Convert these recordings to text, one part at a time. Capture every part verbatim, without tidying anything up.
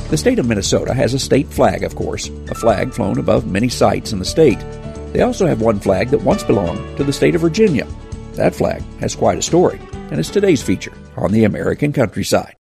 The state of Minnesota has a state flag, of course, a flag flown above many sites in the state. They also have one flag that once belonged to the state of Virginia. That flag has quite a story, and it's today's feature on the American Countryside.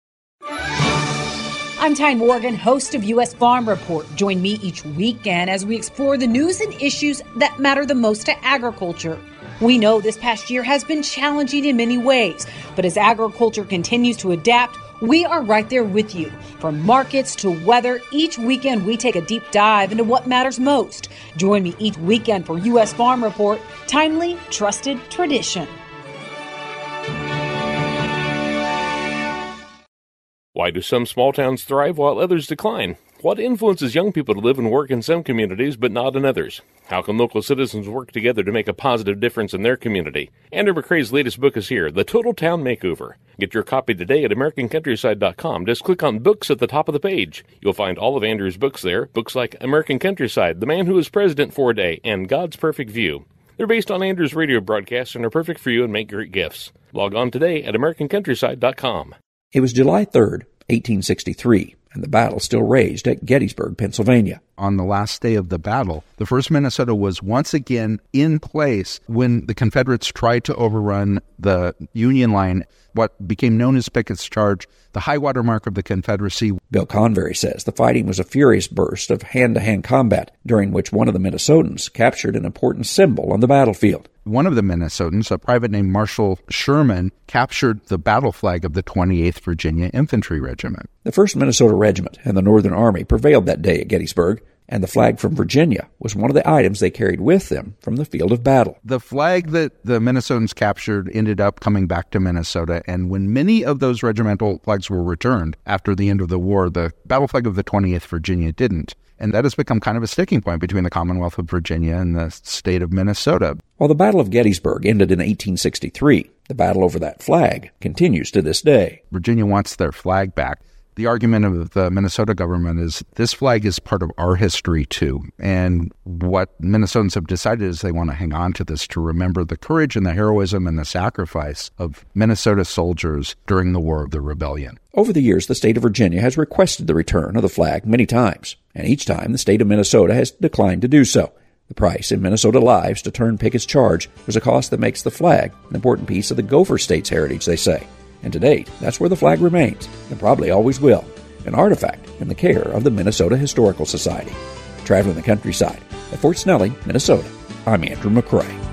I'm Ty Morgan, host of U S Farm Report. Join me each weekend as we explore the news and issues that matter the most to agriculture. We know this past year has been challenging in many ways, but as agriculture continues to adapt, we are right there with you. From markets to weather, each weekend we take a deep dive into what matters most. Join me each weekend for U S Farm Report, timely, trusted tradition. Why do some small towns thrive while others decline? What influences young people to live and work in some communities but not in others? How can local citizens work together to make a positive difference in their community? Andrew McCrae's latest book is here, The Total Town Makeover. Get your copy today at American Countryside dot com. Just click on Books at the top of the page. You'll find all of Andrew's books there, books like American Countryside, The Man Who Was President for a Day, and God's Perfect View. They're based on Andrew's radio broadcasts and are perfect for you and make great gifts. Log on today at American Countryside dot com. It was July third, eighteen sixty-three, and the battle still raged at Gettysburg, Pennsylvania. On the last day of the battle, the first Minnesota was once again in place when the Confederates tried to overrun the Union line, what became known as Pickett's Charge, the high water mark of the Confederacy. Bill Convery says the fighting was a furious burst of hand-to-hand combat, during which one of the Minnesotans captured an important symbol on the battlefield. One of the Minnesotans, a private named Marshall Sherman, captured the battle flag of the twenty-eighth Virginia Infantry Regiment. The first Minnesota Regiment and the Northern Army prevailed that day at Gettysburg, and the flag from Virginia was one of the items they carried with them from the field of battle. The flag that the Minnesotans captured ended up coming back to Minnesota, and when many of those regimental flags were returned after the end of the war, the battle flag of the twenty-eighth Virginia didn't. And that has become kind of a sticking point between the Commonwealth of Virginia and the state of Minnesota. While the Battle of Gettysburg ended in eighteen sixty-three, the battle over that flag continues to this day. Virginia wants their flag back. The argument of the Minnesota government is this flag is part of our history too. And what Minnesotans have decided is they want to hang on to this to remember the courage and the heroism and the sacrifice of Minnesota soldiers during the War of the Rebellion. Over the years, the state of Virginia has requested the return of the flag many times, and each time the state of Minnesota has declined to do so. The price in Minnesota lives to turn Pickett's Charge was a cost that makes the flag an important piece of the Gopher State's heritage, they say. And to date, that's where the flag remains, and probably always will, an artifact in the care of the Minnesota Historical Society. Traveling the countryside at Fort Snelling, Minnesota, I'm Andrew McCrae.